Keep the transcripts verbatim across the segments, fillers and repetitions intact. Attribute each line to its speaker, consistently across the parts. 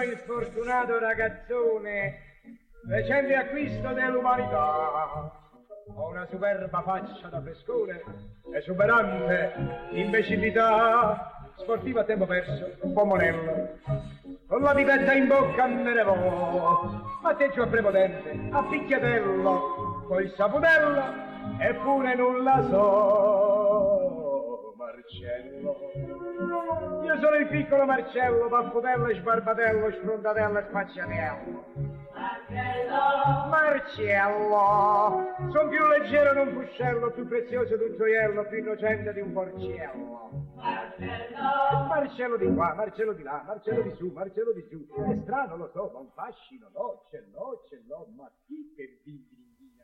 Speaker 1: sono il fortunato ragazzone, recente acquisto dell'umanità. Ho una superba faccia da frescone, esuberante imbecillità, sportiva a tempo perso, un po' monello, con la pipetta in bocca me ne vo, atteggio a prepotente, a picchiatello, col saputello, eppure nulla so, Marcello. Io sono il piccolo Marcello, paffutello, sbarbatello, sfrontatello e spacciatello. Marcello, Marcello, son più leggero di un fuscello, più prezioso di un gioiello, più innocente di un porcello. Marcello, Marcello di qua, Marcello di là, Marcello di su, Marcello di giù. È strano, lo so, ma un fascino, no, ce l'ho, ce l'ho, ma chi che vivi?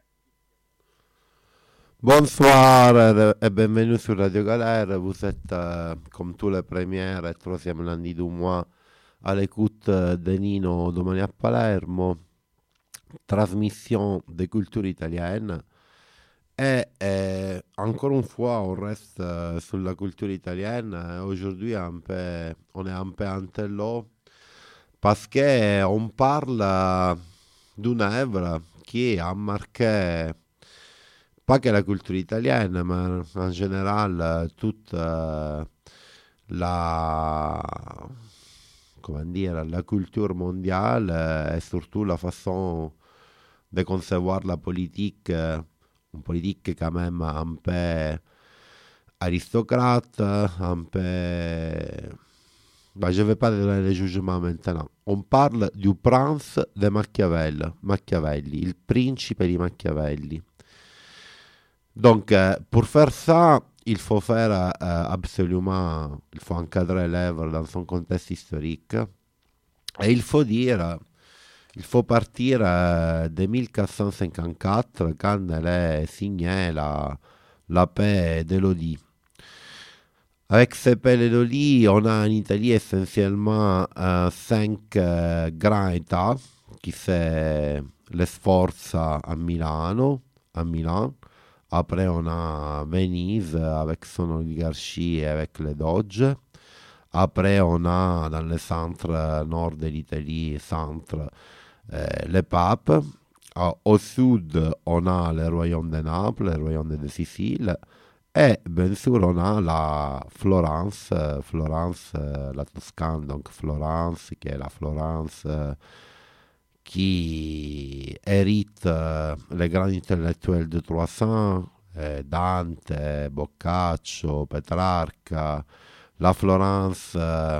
Speaker 2: Bonsoir et bienvenue sur Radio Galère. Vous êtes, euh, comme tous les premières et troisième lundi du mois, à l'écoute de Nino Domani à Palermo, transmission de culture italienne. Et, et encore une fois, on reste euh, sur la culture italienne. Aujourd'hui, un peu, on est un peu en télo parce qu'on parle euh, d'une œuvre qui a marqué pas que la culture italienne, mais en général toute euh, la, comment dire, la culture mondiale euh, et surtout la façon de concevoir la politique, euh, une politique quand même un peu aristocrate, un peu... Bah, je ne vais pas donner les jugements maintenant. On parle du prince de Machiavelli, Machiavelli, il principe di Machiavelli. Donc, euh, pour faire ça, il faut faire euh, absolument, il faut encadrer l'œuvre dans son contexte historique. Et il faut dire, il faut partir euh, de mille quatre cent cinquante-quatre, quand elle est signée la, la paix d'Élodie. Avec cette paix d'Élodie, on a en Italie essentiellement euh, cinq euh, grands États qui se les Sforza à Milano, à Milan. Après, on a Venise avec son oligarchie et avec les doges. Après, on a dans le centre nord de l'Italie, centre, euh, les papes. Au sud, on a le royaume de Naples, le royaume de Sicile. Et bien sûr, on a la Florence, Florence, la Toscane, donc Florence, qui est la Florence qui hérite euh, les grands intellectuels de trois cents, eh, Dante, Boccaccio, Petrarca, la Florence euh,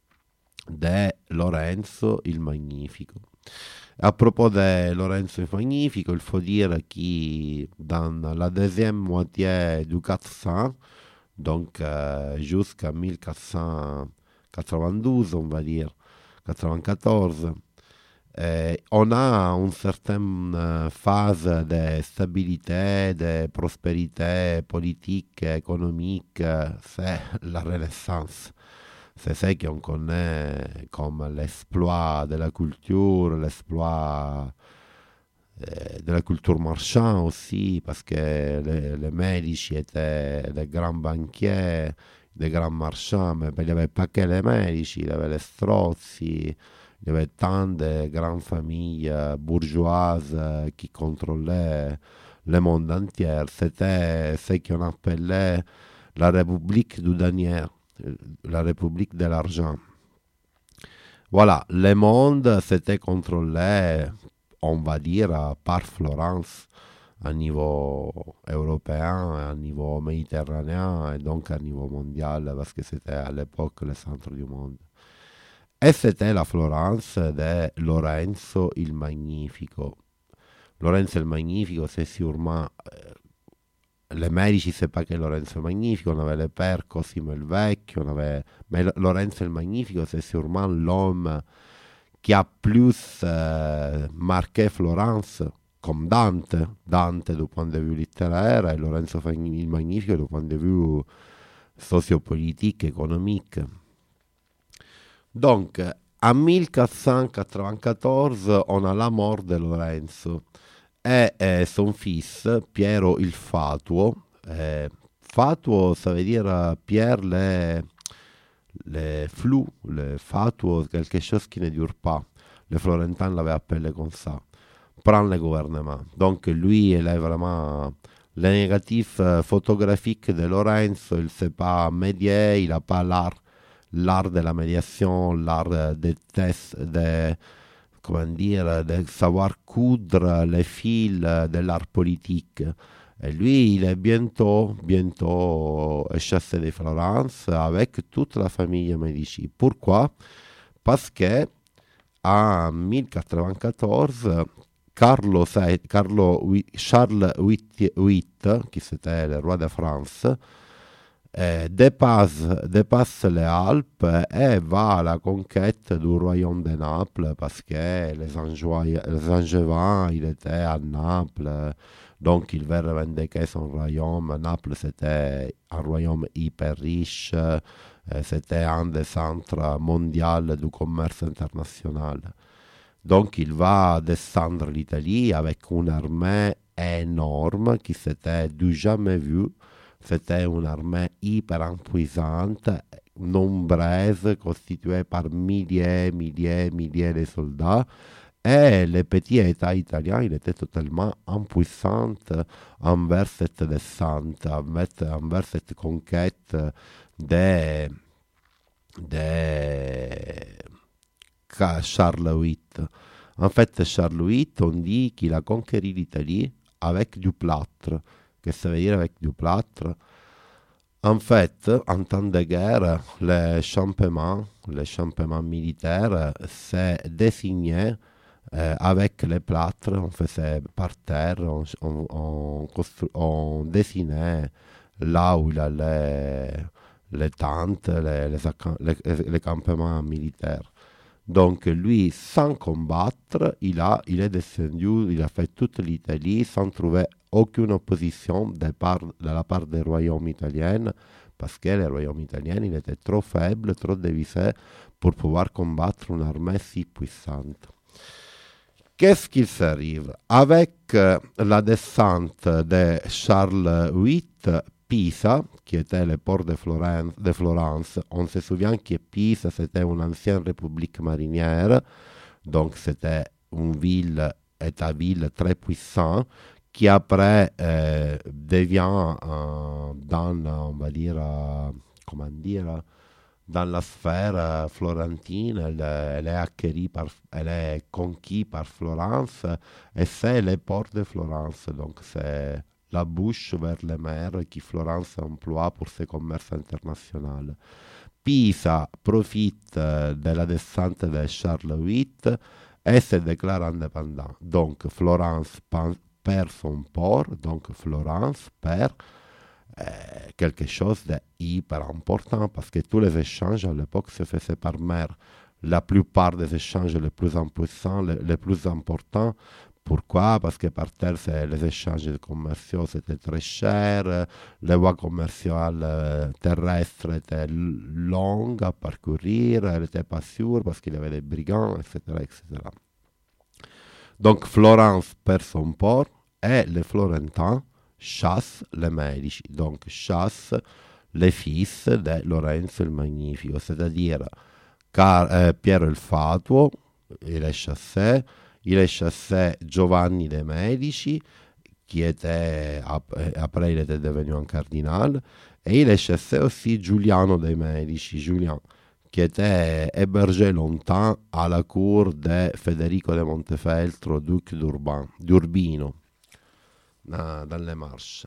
Speaker 2: de Lorenzo il Magnifico. À propos de Lorenzo il Magnifico, il faut dire que dans la deuxième moitié du quatre cents, donc euh, jusqu'à mille quatre cent quatre-vingt-douze, on va dire, quatre-vingt-quatorze, Eh, on a une certaine euh, phase de stabilité, de prospérité politique, économique, c'est la Renaissance. C'est ce qu'on connaît comme l'exploit de la culture, l'exploit euh, de la culture marchande aussi, parce que les, les Medici étaient des grands banquiers, des grands marchands, mais il n'y avait pas que les Medici, il y avait les Strozzi. Il y avait tant de grandes familles bourgeoises qui contrôlaient le monde entier. C'était ce qu'on appelait la République du denier, la République de l'argent. Voilà, le monde s'était contrôlé, on va dire, par Florence, à niveau européen, à niveau méditerranéen et donc à niveau mondial, parce que c'était à l'époque le centre du monde. E c'était la Florence de Lorenzo il Magnifico. Lorenzo il Magnifico, c'est sûrement... Euh, les Medici, c'est pas que Lorenzo il Magnifico, on avait le père Cosimo il Vecchio, on avait... mais Lorenzo il Magnifico, c'est sûrement l'homme qui a plus euh, marqué Florence, comme Dante. Dante du point de vue littéraire et Lorenzo il Magnifico du point de vue sociopolitique, économique. Donc, en mille quatre cent quatre-vingt-quatorze, on a la mort de Lorenzo et, et son fils, Piero il Fatuo. Eh, Fatuo, ça veut dire Pierre le, les flous, les fatwas, quelque chose qui ne dure pas. Les Florentins l'avaient appelé comme ça. Prendre le gouvernement. Donc lui, il est vraiment le négatif euh, photographique de Lorenzo. Il ne sait pas médier, il n'a pas l'art, l'art de la médiation, l'art des tests, de, comment dire, de savoir coudre les fils de l'art politique. Et lui, il est bientôt, bientôt chassé de Florence avec toute la famille Medici. Pourquoi? Parce que en mille quatre-vingt-quatorze, Carlo, Carlo, Charles huit, qui était le roi de France, eh, dépasse, dépasse les Alpes et va à la conquête du royaume de Naples parce que les, Angevins, les Angevins, il était à Naples, donc il veut revendiquer son royaume. Naples, c'était un royaume hyper riche, eh, c'était un des centres mondiaux du commerce international. Donc il va descendre l'Italie avec une armée énorme qui s'était du jamais vue. C'était une armée hyper impuissante, nombreuse, constituée par milliers, milliers, milliers de soldats. Et le petit État italien, il était totalement impuissant envers cette descente, envers, envers cette conquête de, de Charles huit. En fait, Charles huit, on dit qu'il a conquéri l'Italie avec du plâtre. Qu'est-ce que ça veut dire avec du plâtre? En fait, en temps de guerre, les campements, les campements militaires, c'est désigné euh, avec les plâtres. On faisait par terre, on, on, on, constru- on dessinait là où il allait les tentes, les, les, les, les campements militaires. Donc lui, sans combattre, il, a, il est descendu, il a fait toute l'Italie sans trouver aucune opposition de, part, de la part des royaumes italiens, parce que le royaume italien il était trop faible, trop dévisé pour pouvoir combattre une armée si puissante. Qu'est-ce qu'il s'arrive? Avec euh, la descente de Charles huit, Pisa, qui était le port de Florence, de Florence, on se souvient que Pisa c'était une ancienne république marinière, donc c'était une ville, État-ville très puissant, qui après euh, devient euh, dans, on va dire, euh, comment dire, dans la sphère euh, florentine, elle, elle, est acquérie par, elle est conquise par Florence, et c'est le port de Florence, donc c'est la bouche vers les mers que Florence emploie pour ses commerces internationaux. Pisa profite de la descente de Charles huit et se déclare indépendant. Donc Florence perd son port, donc Florence perd euh, quelque chose de hyper important parce que tous les échanges à l'époque se faisaient par mer. La plupart des échanges les plus impuissants, les, les plus importants. Pourquoi? Parce que par terre, les échanges commerciaux étaient très chers, les voies commerciales euh, terrestres étaient longues à parcourir, elles n'étaient pas sûres parce qu'il y avait des brigands, et cetera, et cetera. Donc Florence perd son port et les Florentins chassent les Medici, donc chassent les fils de Lorenzo il Magnifico, c'est-à-dire car, euh, Piero il Fatuo, il est chassé. Il est chassé Giovanni de Medici, qui était, après il était devenu un cardinal, et il est chassé aussi Giuliano de Medici, Julien, qui était hébergé longtemps à la cour de Federico de Montefeltro, duc d'Urbino, dans les Marches.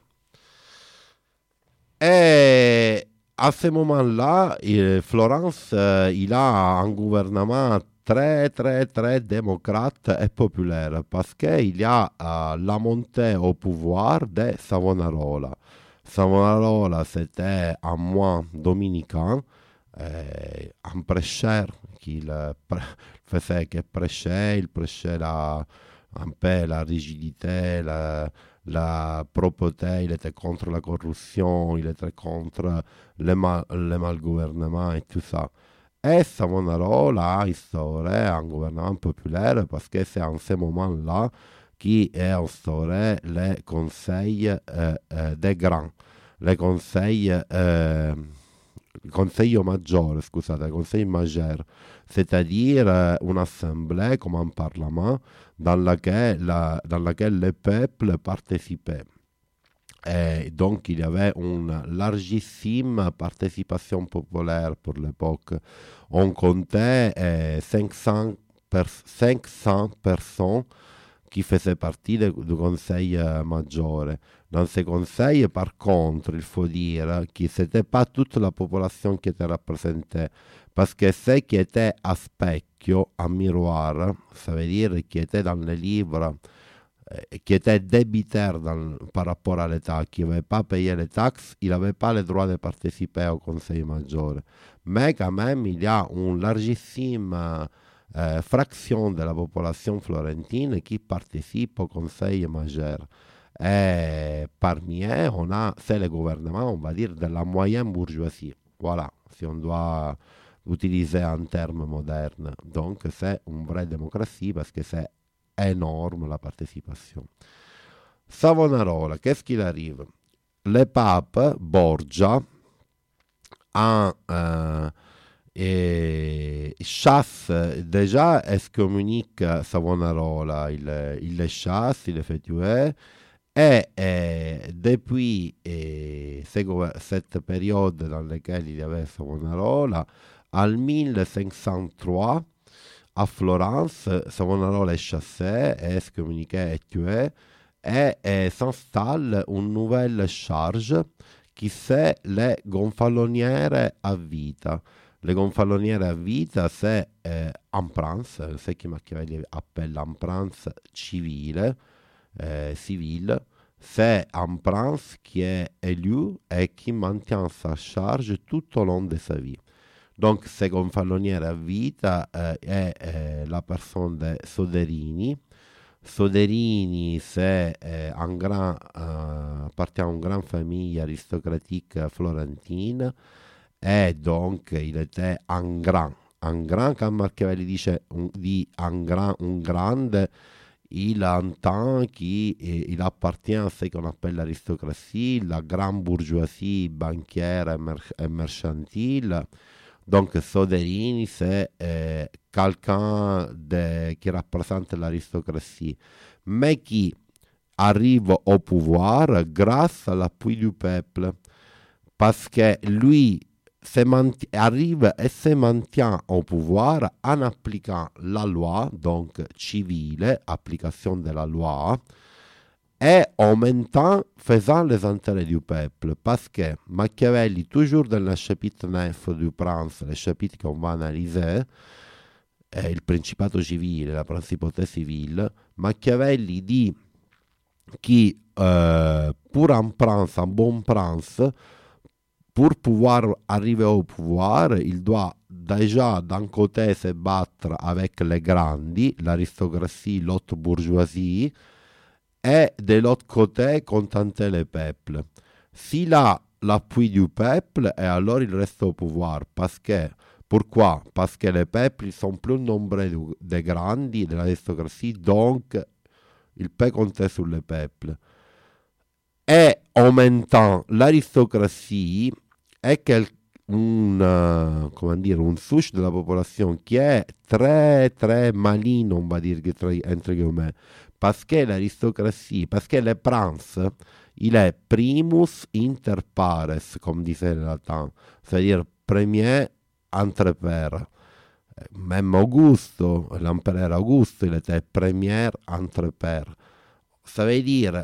Speaker 2: Et à ce moment-là, il, Florence, euh, il a un gouvernement très, très, très démocrate et populaire parce qu'il y a euh, la montée au pouvoir de Savonarola. Savonarola, c'était un moine dominicain, euh, un prêcheur qui faisait que prêchait, il prêchait la, un peu la rigidité, la, la propreté, il était contre la corruption, il était contre le mal, le mal gouvernement et tout ça. Et Savonarola a instauré un gouvernement populaire parce que c'est en ce moment-là qui est instauré les conseils euh, euh, des grands, les conseils, euh, Consiglio maggiore, scusate, Conseil majeur, c'est-à-dire euh, une assemblée comme un parlement dans laquelle, la- dans laquelle le peuple participait. Et donc il y avait une largissime participation populaire pour l'époque. On comptait euh, cinq cents, per- cinq cents personnes qui faisaient partie de- du conseil euh, maggiore. Dans ce conseil, par contre, il faut dire que ce n'était pas toute la population qui était représentée, parce que ceux qui étaient à specchio, à miroir, ça veut dire qui étaient dans les livres, euh, qui étaient débitaires dans- par rapport à l'État, qui n'avaient pas payé les taxes, ils n'avaient pas le droit de participer au conseil maggiore. Mais quand même, il y a une largissime euh, fraction de la population florentine qui participe au conseil majeur. Et parmi eux, on a, c'est le gouvernement, on va dire, de la moyenne bourgeoisie. Voilà, si on doit utiliser un terme moderne. Donc, c'est une vraie démocratie parce que c'est énorme la participation. Savonarola, qu'est-ce qu'il arrive? Le pape Borgia a euh, et chasse déjà excommunique Savonarola, il, il le chasse, il le fait tuer. Et, euh, depuis euh, ce gouver- cette période dans laquelle il y avait Savonarola, en mille cinq cent trois, à Florence, Savonarola est chassé, est excommuniqué et tué, et, euh, s'installe une nouvelle charge qui c'est les gonfaloniere a vita. Le gonfaloniere a vita, c'est euh, un prince, ce que Machiavelli appelle un prince civile, euh, civil, c'est un prince qui est élu et qui maintient sa charge tout au long de sa vie. Donc, ce gonfaloniere a vita euh, è euh, la personne de Soderini. Soderini, c'est euh, un grand, euh, appartient à une grande famille aristocratique florentine et donc il était un grand, un grand, quand Machiavelli dice un, dit un grand, un grande, il entend qu'il appartient à ce qu'on appelle l'aristocratie, la grande bourgeoisie bancaire et, mer- et mercantile. Donc Soderini, c'est euh, quelqu'un de- qui représente l'aristocratie, mais qui arrive au pouvoir grâce à l'appui du peuple, parce que lui se mant- arrive et se maintient au pouvoir en appliquant la loi, donc civile, application de la loi, et en même temps faisant les intérêts du peuple, parce que Machiavelli, toujours dans le chapitre neuf du Prince, le chapitre qu'on va analyser, eh, il principato civile, la principauté civile, Machiavelli dit que euh, pour un prince, un bon prince, pour pouvoir arriver au pouvoir, il doit déjà d'un côté se battre avec les grandi, l'aristocratie, l'haute bourgeoisie, et de l'autre côté contenter le peuple. S'il a l'appui du peuple, et alors il reste au pouvoir. Parce que, pourquoi? Parce que les peuples sont plus nombreux des grandi, de l'aristocratie, donc il peut compter sur le peuple. Et en même temps, l'aristocratie est quel- un, euh, comment dire, un souche de la population qui est très très malin, on va dire, entre guillemets, parce que l'aristocratie, parce que le prince, il est primus inter pares, comme disait le latin, c'est-à-dire premier entre pairs. Même Augusto, l'empereur Augusto, il était premier entre pairs. Ça veut dire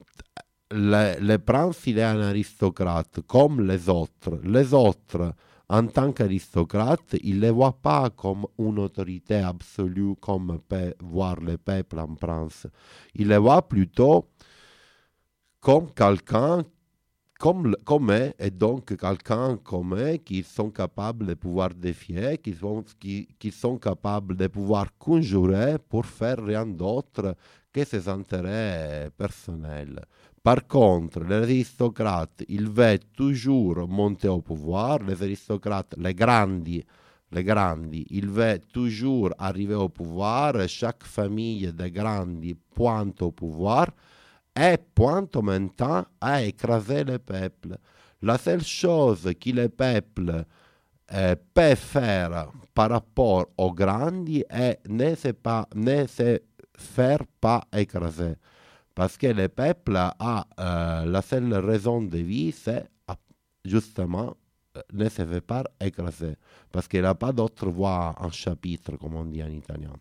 Speaker 2: le, le prince, il est un aristocrate comme les autres. Les autres, en tant qu'aristocrate, il ne les voit pas comme une autorité absolue, comme peut voir le peuple en prince. Il les voit plutôt comme quelqu'un comme, comme eux, et donc quelqu'un comme eux qui sont capables de pouvoir défier, qui sont, qui, qui sont capables de pouvoir conjurer pour faire rien d'autre que ses intérêts personnels. Par contre, les aristocrates, ils veulent toujours monter au pouvoir, les aristocrates, les grandi, les grandi, ils veulent toujours arriver au pouvoir, chaque famille des grandi pointe au pouvoir, et point en même temps à écraser le peuple. La seule chose que le peuple euh, peut faire par rapport aux grandi est ne se, pas, ne se faire pas écraser. Parce que le peuple a euh, la seule raison de vie, c'est justement ne se fait pas écraser. Parce qu'il n'a pas d'autre voix en chapitre, comme on dit en italien.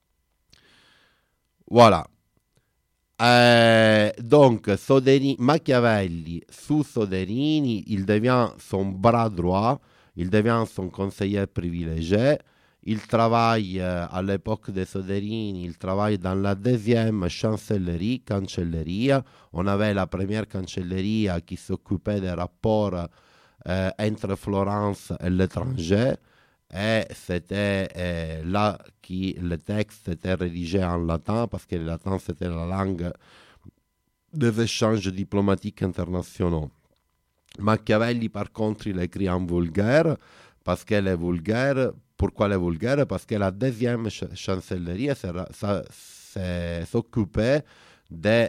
Speaker 2: Voilà. Euh, donc, Soderini, Machiavelli, sous Soderini, il devient son bras droit, il devient son conseiller privilégié. Il travaille euh, à l'époque de Soderini, il travaille dans la deuxième chancellerie, cancelleria. On avait la première cancelleria qui s'occupait des rapports euh, entre Florence et l'étranger. Et c'était euh, là que le texte était rédigé en latin, parce que le latin c'était la langue des échanges diplomatiques internationaux. Machiavelli, par contre, il écrit en vulgaire, parce qu'elle est vulgaire. Pourquoi elle est vulgaire? Parce que la deuxième ch- chancellerie s'occupait des,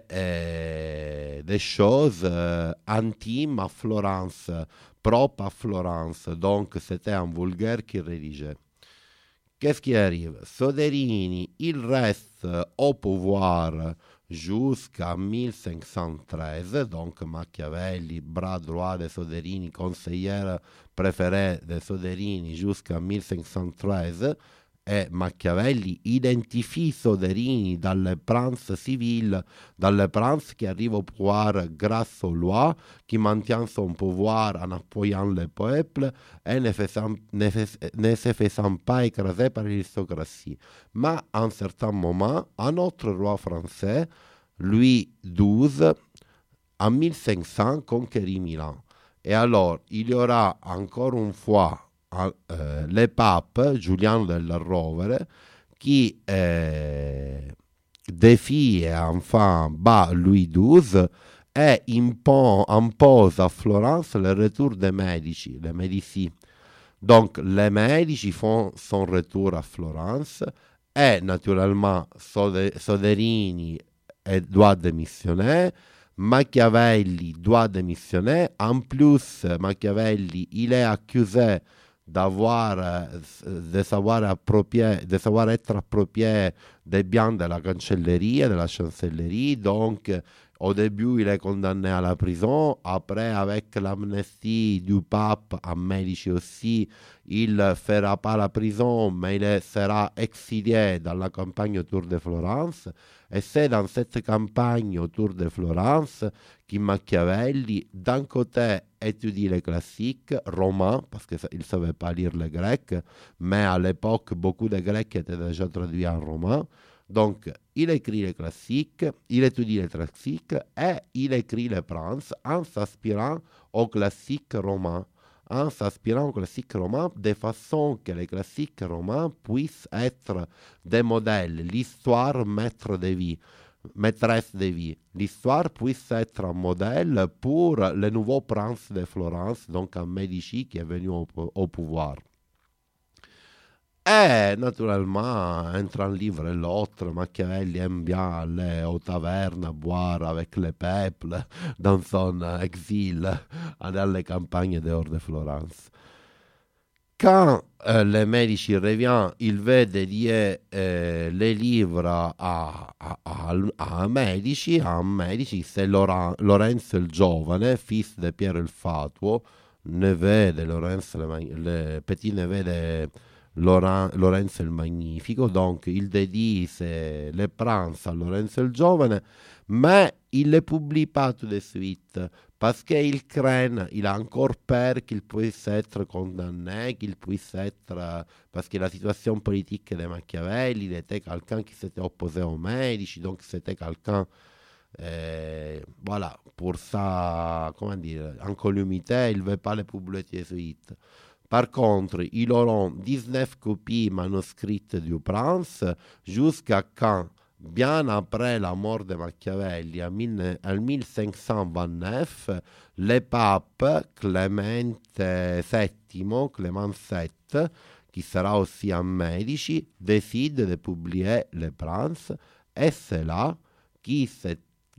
Speaker 2: euh, des choses euh, intimes à Florence, propres à Florence. Donc, c'était en vulgaire qu'il rédigeait. Qu'est-ce qui arrive? Soderini, il reste au pouvoir jusqu'à mille cinq cent treize, donc Machiavelli, bras droit de Soderini, conseiller préféré de Soderini jusqu'à mille cinq cent treize, et Machiavelli identifie Soderini dans le prince civil, dans le prince qui arrive au pouvoir grâce aux lois, qui maintient son pouvoir en appuyant le peuple et ne, faisant, ne, fais, ne se faisant pas écraser par l'aristocratie. Mais à un certain moment, un autre roi français, Louis douze, en mille cinq cents, conquérit Milan. Et alors, il y aura encore une fois Euh, le pape Giuliano della Rovere qui euh, défie et enfin bat Louis douze et impose, impose à Florence le retour des Medici, les Médicis. Donc les Medici font son retour à Florence et naturellement Soderini doit démissionner. Machiavelli doit démissionner. En plus, Machiavelli, il est accusé d'avoir, de savoir approprié, de savoir être approprié des biens de la cancellerie, de la chancellerie. Donc, au début, il est condamné à la prison. Après, avec l'amnistie du pape, à Médicis aussi, il ne fera pas la prison, mais il sera exilé dans la campagne autour de Florence. Et c'est dans cette campagne autour de Florence que Machiavelli, d'un côté, étudie les classiques romains, parce qu'il ne savait pas lire le grec, mais à l'époque, beaucoup de grecs étaient déjà traduits en romain. Donc, il écrit les classiques, il étudie les classiques et il écrit les princes en s'inspirant aux classiques romains. En s'inspirant aux classiques romains de façon que les classiques romains puissent être des modèles, l'histoire maître de vie, maîtresse de vie. L'histoire puisse être un modèle pour le nouveau prince de Florence, donc un Médicis qui est venu au, au pouvoir. Et naturellement, entre un livre et l'autre, Machiavelli aime bien aller aux tavernes, boire avec le peuple dans son exil, dans les campagnes dehors de Florence. Quand euh, le Médicis revient, il veut dédier euh, les livres à, à, à, à un Médici, à un Médici, c'est Laurent, Lorenzo il Giovane, fils de Piero il Fatuo, neveu de Lorenzo, le, le petit neveu de Laurent, Lorenzo il Magnifico. Donc il dédie le prince à Lorenzo il Giovane, mais il ne le publie pas tout de suite parce qu'il craint, il a encore peur qu'il puisse être condamné, qu'il puisse être, parce que la situation politique de Machiavelli, il était quelqu'un qui s'était opposé aux Médicis, donc c'était quelqu'un, euh, voilà, pour sa, comment dire, incolumité, il ne veut pas le publier tout de suite. Par contre, ils auront dix-neuf copies manuscrites du Prince jusqu'à quand, bien après la mort de Machiavelli, en mille cinq cent vingt-neuf, le pape Clément settimo, Clément sept, qui sera aussi un Médici, décide de publier le Prince, et c'est là qu'il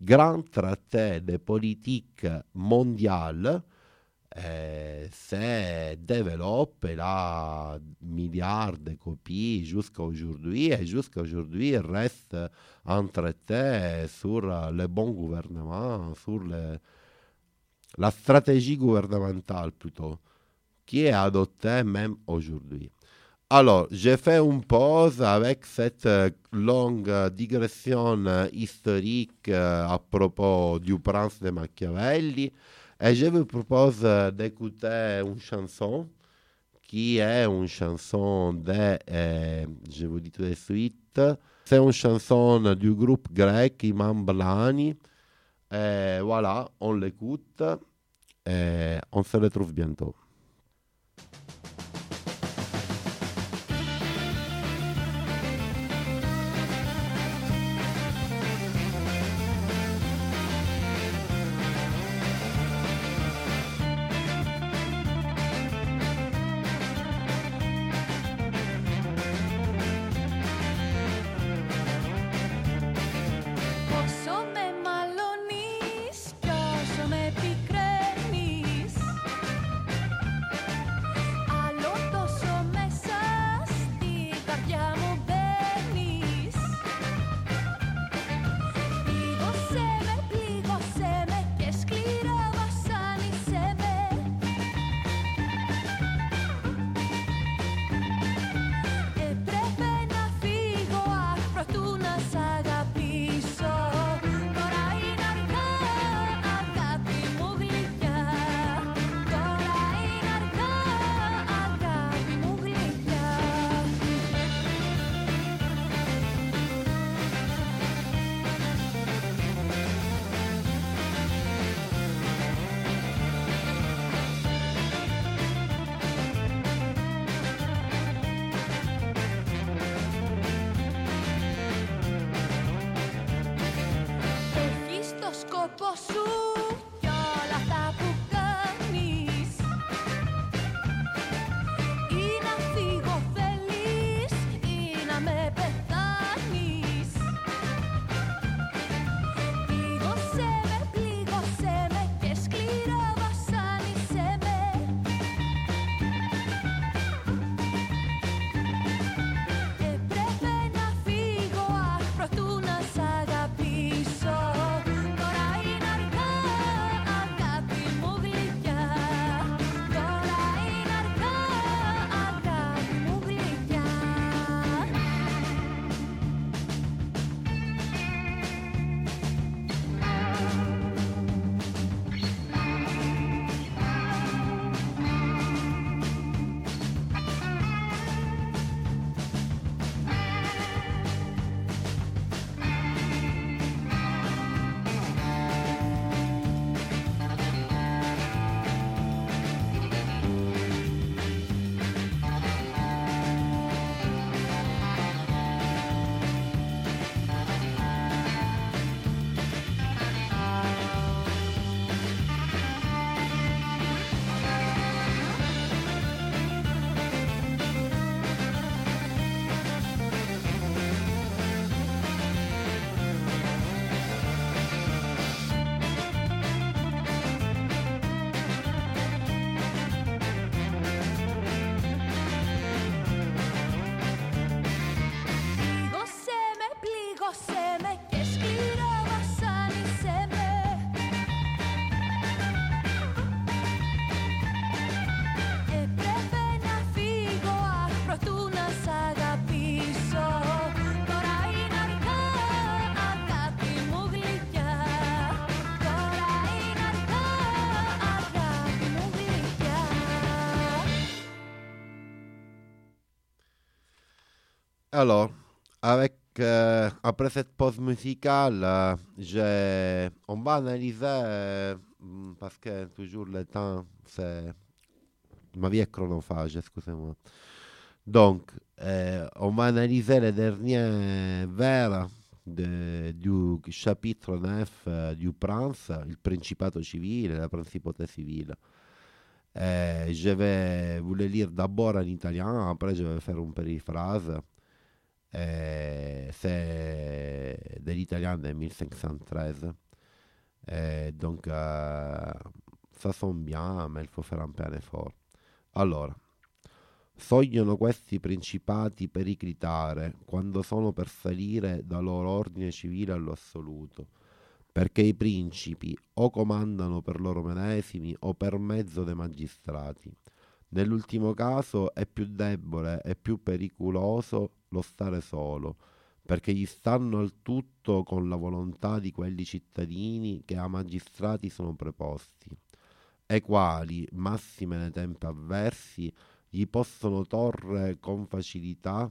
Speaker 2: grand traité de politique mondiale euh, se développe là milliards de copies jusqu'à aujourd'hui et jusqu'à aujourd'hui il reste un traité sur le bon gouvernement, sur le, la stratégie gouvernementale plutôt, qui est adoptée même aujourd'hui. Alors, j'ai fait une pause avec cette longue digression historique à propos du prince de Machiavelli et je vous propose d'écouter une chanson qui est une chanson de, eh, je vous dis tout de suite, c'est une chanson du groupe grec Imam Blani. Et voilà, on l'écoute et on se retrouve bientôt. Alors, avec, euh, après cette pause musicale, euh, j'ai- on va analyser, euh, parce que toujours le temps, c'est ma vie est chronophage, excusez-moi. Donc, euh, on va analyser les derniers vers de- du chapitre neuf euh, du Prince, il Principato civile, la principauté civile. Euh, je vais vous le lire d'abord en italien, après je vais faire une périphrase. Eh, c'est de l'italien del millecinquecentotreize. Et donc, euh, ça sonne bien, ma il faut fare un peu un effort. Allora, sogliono questi principati periclitare quando sono per salire da loro ordine civile allo assoluto, perché i principi o comandano per loro medesimi o per mezzo dei magistrati. Nell'ultimo caso è più debole e più pericoloso lo stare solo, perché gli stanno al tutto con la volontà di quelli cittadini che a magistrati sono preposti, e quali, massime nei tempi avversi, gli possono torre con facilità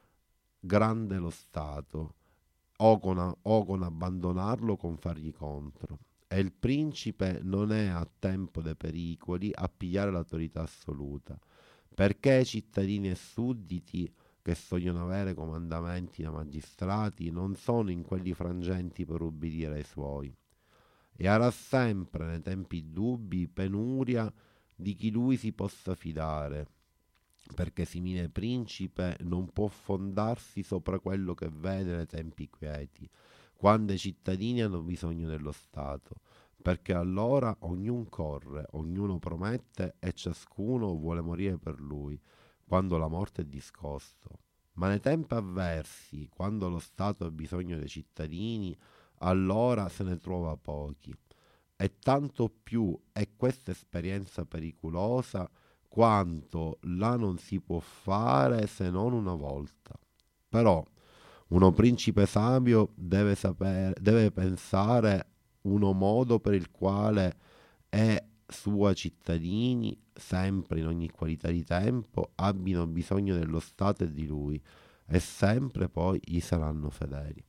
Speaker 2: grande lo Stato, o con, o con abbandonarlo o con fargli contro. E il principe non è a tempo dei pericoli a pigliare l'autorità assoluta, perché cittadini e sudditi che vogliono avere comandamenti da magistrati non sono in quelli frangenti per ubbidire ai suoi, e avrà sempre nei tempi dubbi penuria di chi lui si possa fidare, perché simile principe non può fondarsi sopra quello che vede nei tempi quieti, quando i cittadini hanno bisogno dello Stato, perché allora ognuno corre, ognuno promette e ciascuno vuole morire per lui, quando la morte è discosto. Ma nei tempi avversi, quando lo Stato ha bisogno dei cittadini, allora se ne trova pochi. E tanto più è questa esperienza pericolosa quanto la non si può fare se non una volta. Però uno principe sabio deve, sapere, deve pensare uno modo per il quale è suoi cittadini, sempre in ogni qualità di tempo, abbiano bisogno dello Stato e di lui, e sempre poi gli saranno fedeli.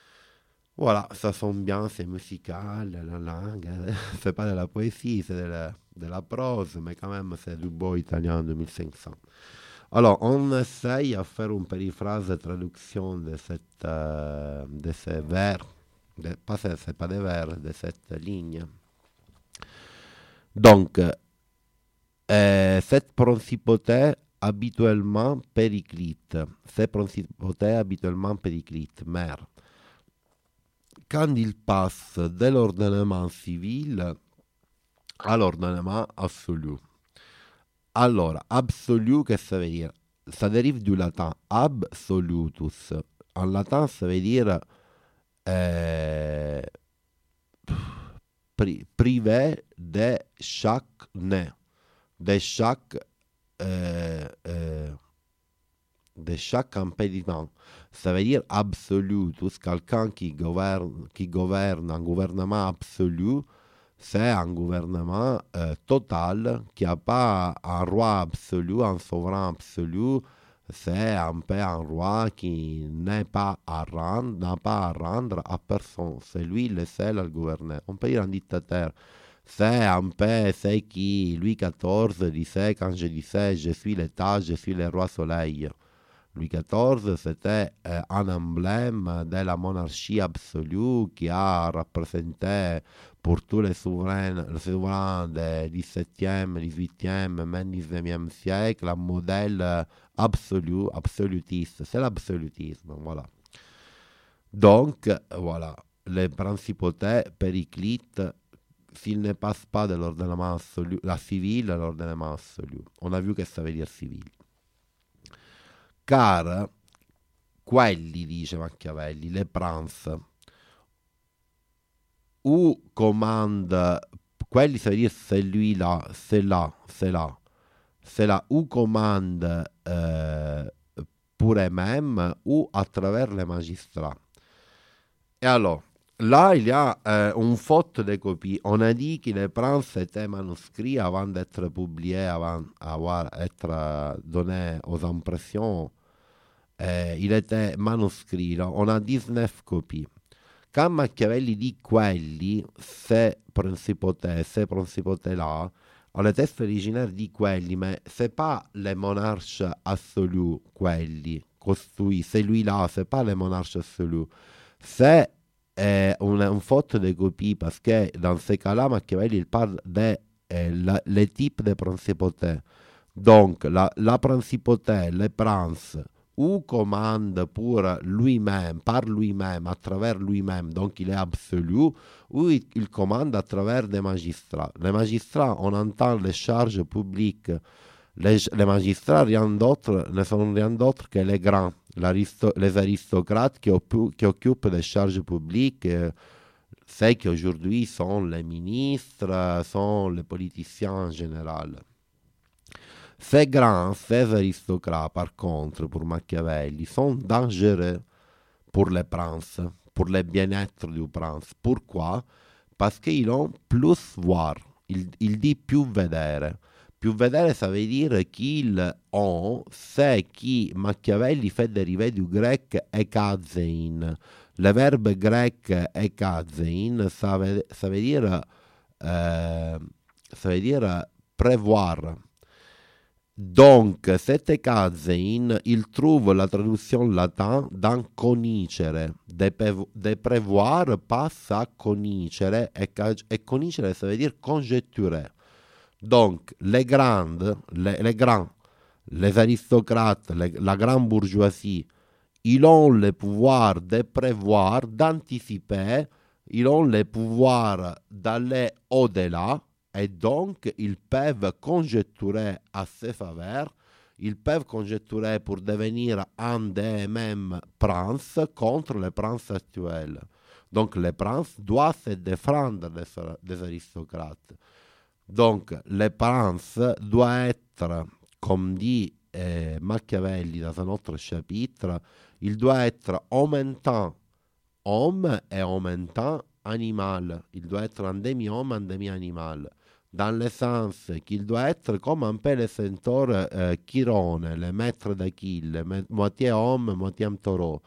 Speaker 2: Voilà, ça sonne bien, c'est musical, la langue, c'est pas de la poésie, c'est de la, de la prose, mais quand même c'est du beau italien de mille cinq cents. Alors, on essaye à faire une périphrase de traduction de, cette, euh, de ces vers, de, pas, c'est pas des vers, de cette ligne. Donc, euh, cette principauté habituellement périclite, cette principauté habituellement périclite, mère, quand il passe de l'ordonnement civil à l'ordonnement absolu. Allora, absolu, che ça veut dire? Ça dérive du latin absolutus. En latin, ça veut dire euh, pri- privé de chaque né, de chaque euh, euh, de chaque impédiment. Ça veut dire absolutus, quelqu'un qui gouverne, qui gouverne un gouvernement absolu, c'est un gouvernement euh, total qui n'a pas un roi absolu, un souverain absolu, c'est un peu un roi qui n'est pas à rendre, n'a pas à rendre à personne. C'est lui le seul à le gouverner. On peut dire un dictateur. C'est un peu ce qui Louis quatorze disait quand je disais je suis l'État, je suis le roi soleil. Louis quatorze, c'était euh, un emblème de la monarchie absolue qui a représenté pour tous les souverains, les souverains du dix-septième, dix-huitième, même dix-neuvième siècle, un modèle absolu, absolutiste. C'est l'absolutisme, voilà. Donc, voilà, les principautés périclites, s'il ne passe pas de l'ordonnement absolu, la civile, l'ordonnement absolu. On a vu che ça veut dire civile. Car quelli, dice Machiavelli, le princes, ou commande, quelli ça veut dire celui-là, c'est là, c'est là, c'est là, ou commande euh, pour eux-mêmes ou à travers les magistrats. Et alors, là, il y a euh, une faute de copie. On a dit que les princes étaient manuscrits avant d'être publiés, avant d'être donnés aux impressions. Eh, il était manuscrit, on a dix-neuf copies. Quand Machiavelli dit quelli, ces principautés, ces principautés-là, le texte originaire dit quelli, mais c'est pas les monarches absolus, quelli, costui, celui-là, c'est pas les monarches absolus. C'est eh, une, une faute de copie, parce que dans ce cas-là, Machiavelli il parle de eh, la, les types de principautés. Donc, la, la principauté, les princes, ou commande pour lui-même, par lui-même, à travers lui-même, donc il est absolu, ou il, il commande à travers des magistrats. Les magistrats, on entend les charges publiques. Les, les magistrats rien d'autre, ne sont rien d'autre que les grands, les aristocrates qui, op- qui occupent des charges publiques, euh, ceux qui aujourd'hui sont les ministres, sont les politiciens en général. Ces grands, ces aristocrates, par contre, pour Machiavelli, sont dangereux pour les princes, pour le bien-être du prince. Pourquoi? Parce qu'ils ont plus voir, il, il dit più vedere. Più vedere, ça veut dire qu'ils ont ce qui Machiavelli fait dériver du grec ekazein. Le verbe grec ekazein, ça veut, ça veut dire, euh, ça veut dire prévoir. Donc, cet ekazein, il trouve la traduction latine dans conicere. De, de prévoir passe à conicere, et, et conicere, ça veut dire conjecturer. Donc, les grandes, les, les grands, les aristocrates, les, la grande bourgeoisie, ils ont le pouvoir de prévoir, d'anticiper, ils ont le pouvoir d'aller au-delà, et donc ils peuvent conjecturer à ses faveurs, ils peuvent conjecturer pour devenir un des mêmes princes contre les princes actuels. Donc, les princes doivent se défendre des, des aristocrates. Donc, le prince doit être, comme dit eh, Machiavelli dans un autre chapitre, il doit être en même temps homme et en même temps animal. Il doit être un demi-homme, un demi-animal. Dans le sens qu'il doit être comme un peu le centaure euh, Chirone, le maître d'Achille, moitié homme, moitié taureau.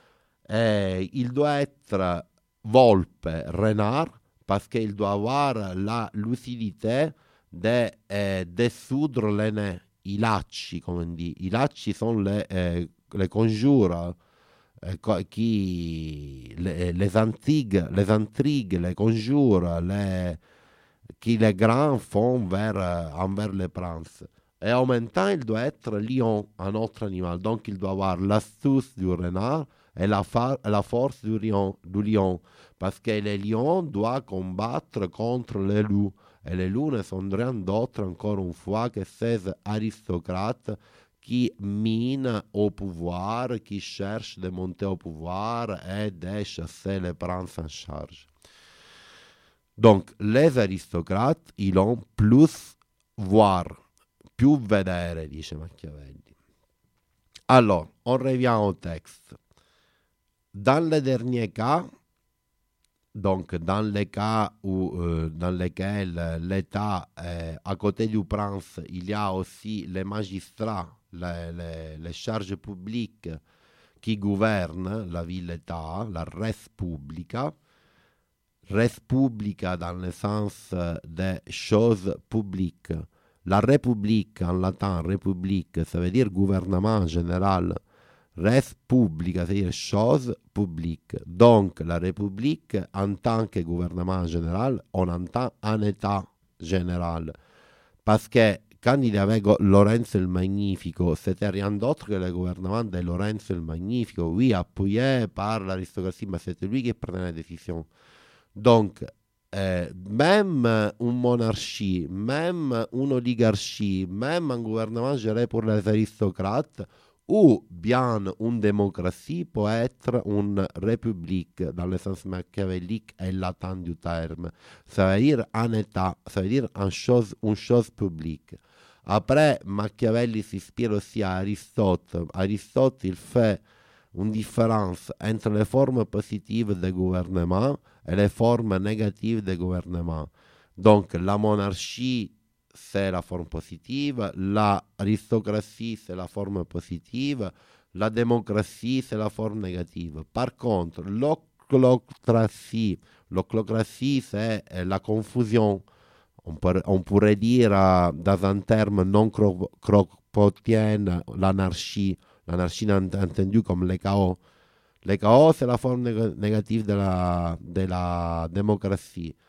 Speaker 2: Et il doit être volpe, renard, parce qu'il doit avoir la lucidité de eh, dissoudre les nez, i lacci, come on dit. I lacci sont les, eh, les conjures, eh, qui, les, les, intrigues, les intrigues, les conjures, les, qui les grands font vers, envers les princes. Et en même temps, il doit être lion, un autre animal. Donc, il doit avoir l'astuce du renard et la, fa- la force du lion, du lion. Parce que le lion doit combattre contre les loups. Et les loups ne sont rien d'autre, encore une fois, que ces aristocrates qui minent au pouvoir, qui cherchent de monter au pouvoir et de chasser les princes en charge. Donc, les aristocrates, ils ont plus voir, più vedere, dice Machiavelli. Alors, on revient au texte. Dans le dernier cas, donc dans les cas où, euh, dans lesquels l'État, euh, à côté du prince, il y a aussi les magistrats, les, les, les charges publiques qui gouvernent la ville-État, la res publica. Res publica dans le sens des choses publiques. La république, en latin, république, ça veut dire gouvernement en général. Res publica, c'est-à-dire chose publique. Donc, la République, en tant que gouvernement en général, on entend un État général. Parce que quand il y avait Lorenzo il Magnifico, c'était rien d'autre que le gouvernement de Lorenzo il Magnifico. Oui, appuyé par l'aristocratie, mais c'était lui qui prenait les décisions. Donc, euh, même une monarchie, même une oligarchie, même un gouvernement géré pour les aristocrates, ou bien une démocratie peut être une république dans le sens machiavélique et latin du terme. Ça veut dire un État, ça veut dire une chose, une chose publique. Après, Machiavelli s'inspire aussi à Aristote. Aristote, il fait une différence entre les formes positives de gouvernement et les formes négatives de gouvernement. Donc, la monarchie, c'est la forme positive, l'aristocratie, c'est la forme positive, la démocratie, c'est la forme négative. Par contre, l'ochlocratie, l'ochlocratie, c'est la confusion. On, peut, on pourrait dire, euh, dans un terme non kropotien, l'anarchie, l'anarchie entendue comme le chaos. Le chaos, c'est la forme négative de la, de la démocratie.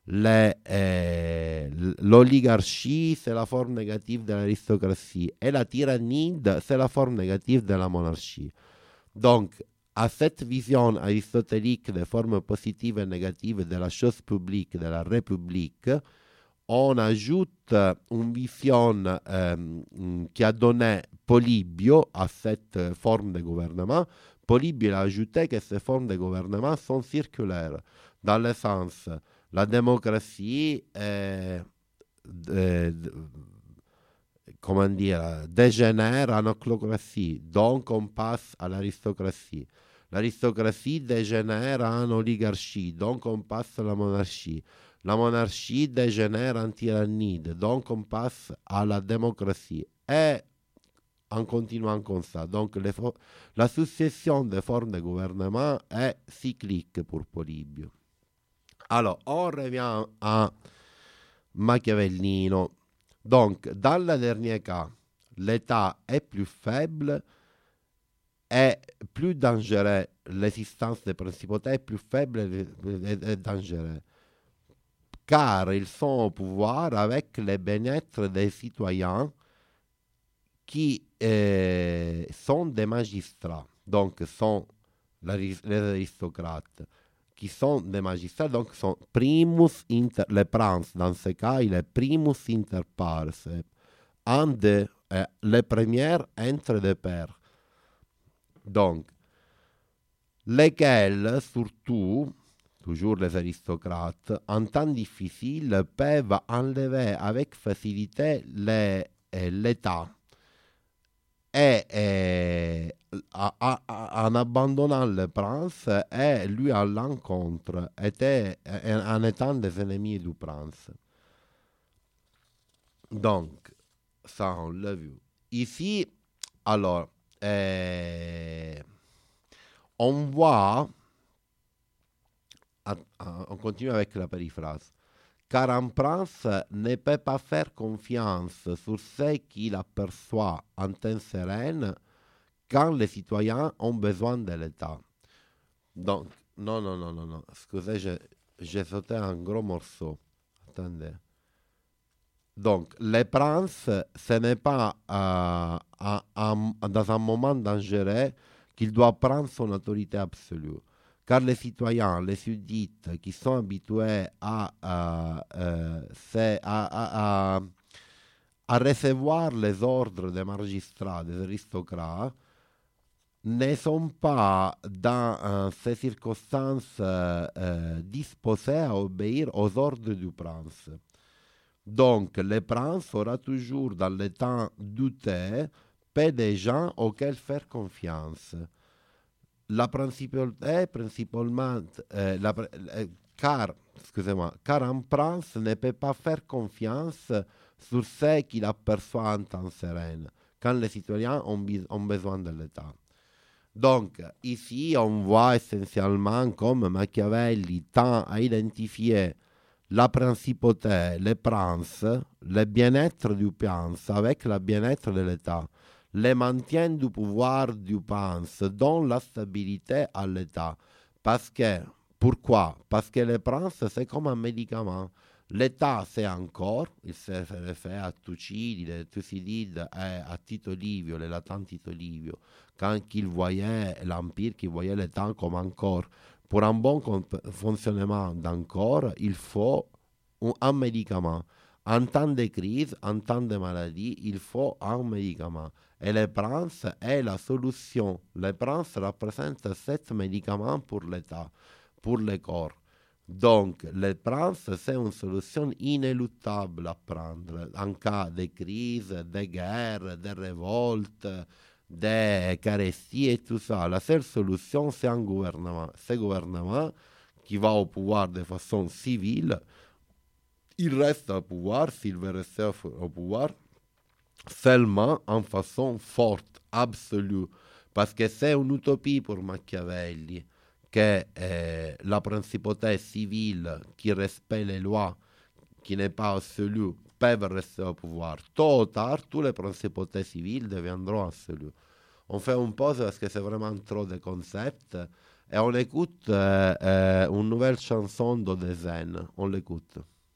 Speaker 2: les, euh, l'oligarchie, c'est la forme négative de l'aristocratie, et la tyrannie, c'est la forme négative de la monarchie. Donc, à cette vision aristotélique des formes positives et négatives de la chose publique, de la République, on ajoute une vision euh, qui a donné Polybio à cette forme de gouvernement. Polybio a ajouté que ces formes de gouvernement sont circulaires, dans le sens, la démocratie est, euh, comment dire, dégénère en ochlocratie, donc on passe à l'aristocratie. L'aristocratie dégénère en oligarchie, donc on passe à la monarchie. La monarchie dégénère en tyrannie, donc on passe à la démocratie. Et en continuant comme ça. Donc les fo- la succession des formes de gouvernement est cyclique pour Polybio. Alors, on revient à Machiavellino. Donc, dans le dernier cas, l'État est plus faible et plus dangereux. L'existence des principautés est plus faible et, et dangereuse. Car ils sont au pouvoir avec les bien-être des citoyens qui euh, sont des magistrats, donc sont les aristocrates, qui sont des magistrats, donc sont primus inter, les princes, dans ce cas, il est primus inter pares, un de, euh, les premières entre deux pairs. Donc, lesquels, surtout, toujours les aristocrates, en temps difficile, peuvent enlever avec facilité les, euh, l'État. Et, et a, a, a, en abandonnant le prince, et lui à l'encontre, était, en étant des ennemis du prince. Donc, ça on l'a vu. Ici, alors, euh, on voit, on continue avec la périphrase, car un prince ne peut pas faire confiance sur ce qu'il aperçoit en temps serein quand les citoyens ont besoin de l'État. Donc, non, non, non, non, non, excusez, j'ai, j'ai sauté un gros morceau. Attendez. Donc, les princes, ce n'est pas euh, à, à, dans un moment dangereux qu'il doit prendre son autorité absolue. Car les citoyens, les súdites qui sont habitués à, euh, euh, c'est à, à, à, à recevoir les ordres des magistrats, des aristocrates, ne sont pas dans euh, ces circonstances euh, euh, disposés à obéir aux ordres du prince. Donc, le prince aura toujours dans le temps douté peu des gens auxquels faire confiance. La principauté, principalement, euh, la, euh, car, excusez-moi, car un prince ne peut pas faire confiance sur ce qu'il aperçoit en temps serein, quand les citoyens ont, ont besoin de l'État. Donc, ici, on voit essentiellement comme Machiavelli tend à identifier la principauté, les princes, le bien-être du prince avec le bien-être de l'État, le maintien du pouvoir du prince donne la stabilité à l'État. Parce que, pourquoi? Parce que le prince, c'est comme un médicament. L'État, c'est un corps, il se réfère à Tucidide, Tucidide et à Tito Livio, le latin Tito Livio, quand il voyait l'Empire, qu'il voyait l'État comme un corps. Pour un bon fonctionnement d'un corps, il faut un, un médicament. En temps de crise, en temps de maladie, il faut un médicament. Et le prince est la solution. Le prince représente sept médicaments pour l'État, pour le corps. Donc, le prince, c'est une solution inéluctable à prendre en cas de crise, de guerre, de révolte, de caresties et tout ça. La seule solution, c'est un gouvernement. Ce gouvernement qui va au pouvoir de façon civile, il reste au pouvoir, s'il veut rester au pouvoir, seulement en façon forte, absolue. Parce que c'est une utopie pour Machiavelli que euh, la principauté civile qui respecte les lois, qui n'est pas absolue, peuvent rester au pouvoir. Tôt ou tard, toutes les principautés civiles deviendront absolues. On fait une pause parce que c'est vraiment trop de concepts Et on écoute euh, euh, une nouvelle chanson de Dezen. On l'écoute.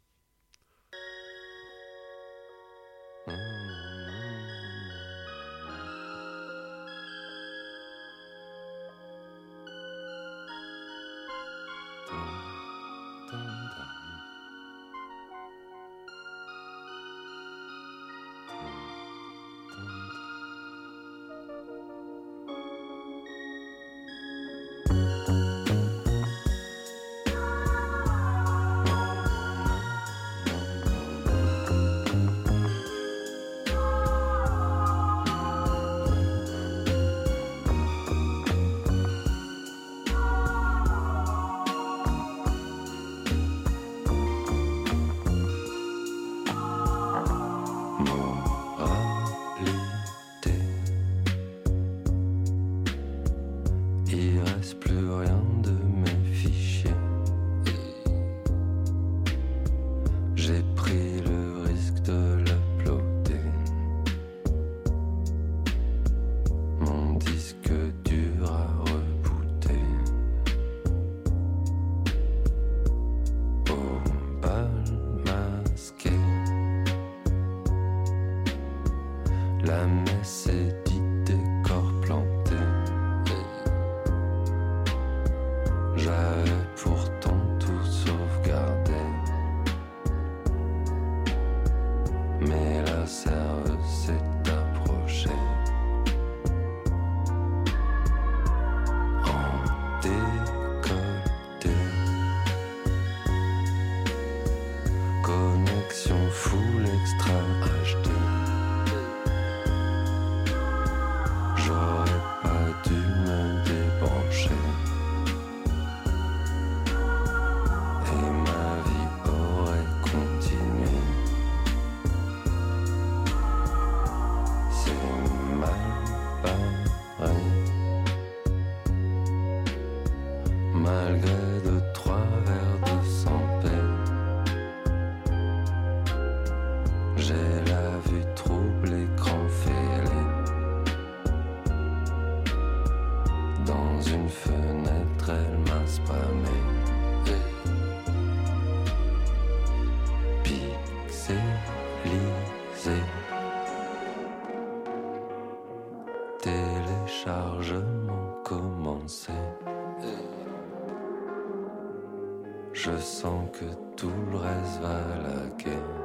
Speaker 3: Je sens que tout le reste va à la guerre.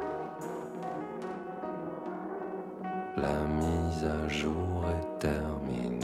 Speaker 3: La mise à jour est terminée.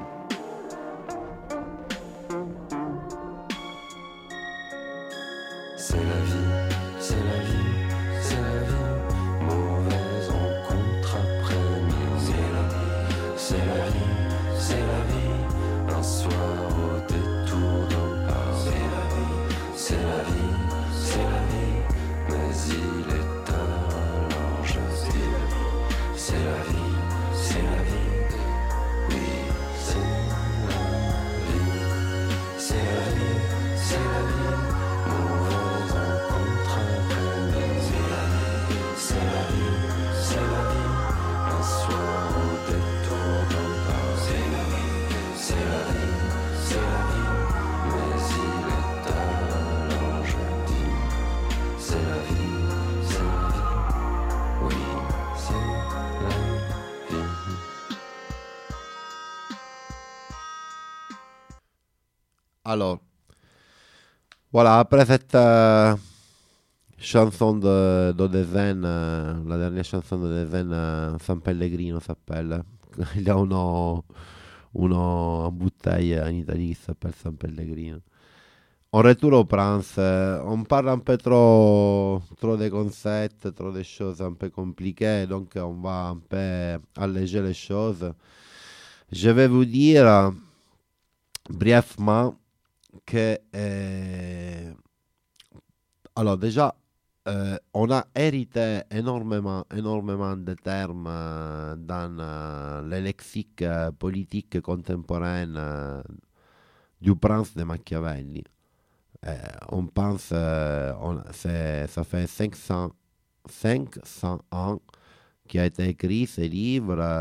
Speaker 3: C'est la vie, c'est la vie, c'est la vie. Mauvaise rencontre après midi. C'est la vie, c'est la vie, c'est la vie. Un soir au détour d'un parc. C'est la vie, c'est la vie, c'est la vie. Mais il est tard alors je dis c'est la vie, c'est la vie. Oui, c'est la vie, c'est la vie, c'est la vie. Mauvaise rencontre après midi. C'est la vie, c'est la vie, c'est la vie. Un soir au détour d'un parc. C'est la vie, c'est la vie, c'est la vie. Mais il est tard alors je dis c'est la vie, c'est la vie. Oui, c'est la vie.
Speaker 2: Alors, voilà, après cette euh, chanson de, de Dezen, euh, la dernière chanson de Dezen, euh, San Pellegrino s'appelle. Il y a uno, uno en bouteille en Italie qui s'appelle San Pellegrino. On retourne au prince. euh, On parle un peu trop, trop des concepts, trop des choses un peu compliquées, donc on va un peu alléger les choses. Je vais vous dire euh, brièvement que euh, alors déjà euh, on a hérité énormément énormément de termes euh, dans euh, le lexique euh, politique contemporain euh, du prince de Machiavelli. Euh, on pense euh, on, c'est, ça fait cinq cents, cinq cents ans qui a été écrit ce livre euh,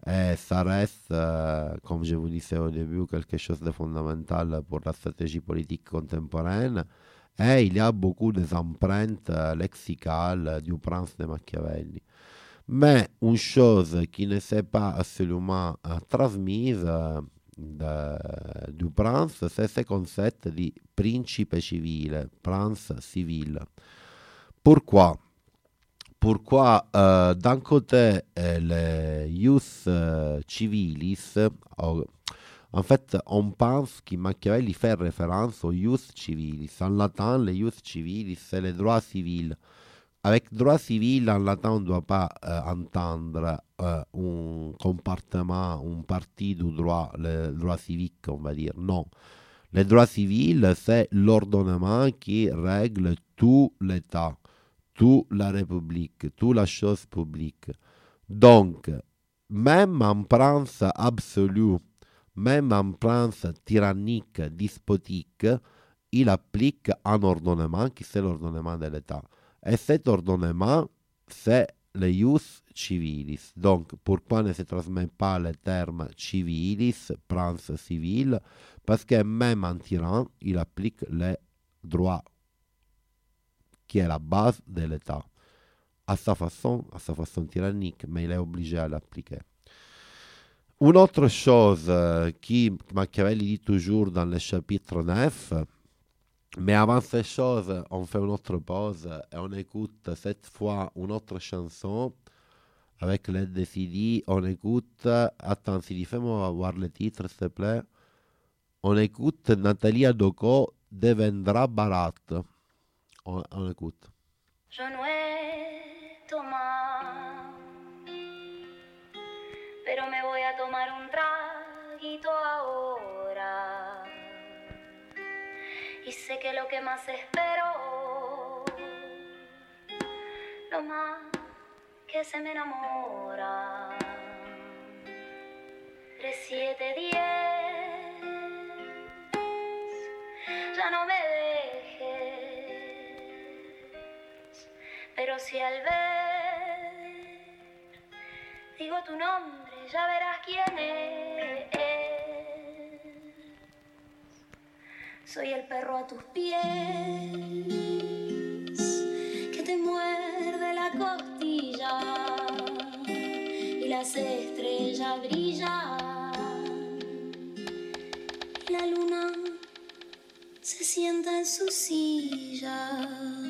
Speaker 2: Et ça reste, euh, comme je vous disais au début, quelque chose de fondamental pour la stratégie politique contemporaine. Et il y a beaucoup d'empreintes euh, lexicales du prince de Machiavelli. Mais une chose qui ne s'est pas absolument euh, transmise euh, de, du prince, c'est ce concept de principe civile, prince civil. Pourquoi? Pourquoi euh, d'un côté euh, les ius euh, civilis, oh, en fait on pense que Machiavelli fait référence aux ius civilis. En latin, les ius civilis, c'est les droits civils. Avec droit civil, en latin, on ne doit pas euh, entendre euh, un comportement, une partie du droit, le droit civique, on va dire. Non. Le droit civil, c'est l'ordonnement qui règle tout l'État, toute la République, toute la chose publique. Donc, même un prince absolu, même un prince tyrannique, despotique, il applique un ordonnement qui c'est l'ordonnement de l'État. Et cet ordonnement, c'est le ius civilis. Donc, pourquoi ne se transmet pas le terme civilis, prince civil? Parce que même un tyran, il applique les droits, qui est la base de l'État, à sa façon, à sa façon tyrannique, mais il est obligé à l'appliquer. Une autre chose euh, qui Machiavelli dit toujours dans le chapitre neuf, mais avant ces choses, on fait une autre pause et on écoute cette fois une autre chanson avec l'aide de C D. On écoute, attends, C D, fais-moi voir le titre, s'il te plaît. On écoute Natalia Doko, Devendra Barat. On, on écoute.
Speaker 4: Yo no he tomado, pero me voy a tomar un traguito ahora. Y sé que lo que más espero, lo más que se me enamora. Tres, siete, diez, ya no me dejes, pero si al ver digo tu nombre, ya verás quién es. Soy el perro a tus pies, que te muerde la costilla y las estrellas brillan y la luna se sienta en su silla.